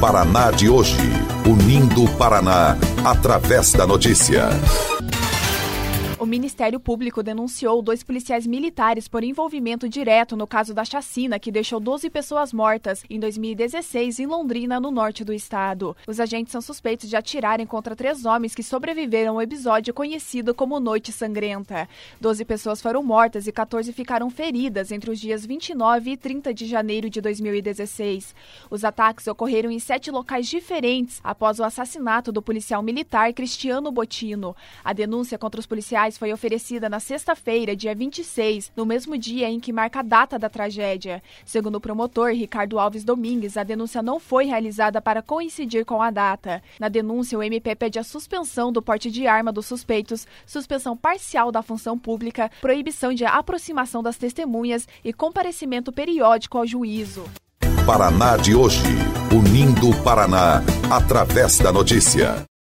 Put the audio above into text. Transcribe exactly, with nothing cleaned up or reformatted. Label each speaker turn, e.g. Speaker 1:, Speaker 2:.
Speaker 1: Paraná de hoje, unindo o Paraná através da notícia.
Speaker 2: O Ministério Público denunciou dois policiais militares por envolvimento direto no caso da chacina que deixou doze pessoas mortas em dois mil e dezesseis em Londrina, no norte do estado. Os agentes são suspeitos de atirarem contra três homens que sobreviveram ao episódio conhecido como Noite Sangrenta. doze pessoas foram mortas e quatorze ficaram feridas entre os dias vinte e nove e trinta de janeiro de dois mil e dezesseis. Os ataques ocorreram em sete locais diferentes após o assassinato do policial militar Cristiano Bottino. A denúncia contra os policiais foi oferecida na sexta-feira, dia vinte e seis, no mesmo dia em que marca a data da tragédia. Segundo o promotor Ricardo Alves Domingues, a denúncia não foi realizada para coincidir com a data. Na denúncia, o M P pede a suspensão do porte de arma dos suspeitos, suspensão parcial da função pública, proibição de aproximação das testemunhas e comparecimento periódico ao juízo.
Speaker 1: Paraná de hoje, unindo o Paraná através da notícia.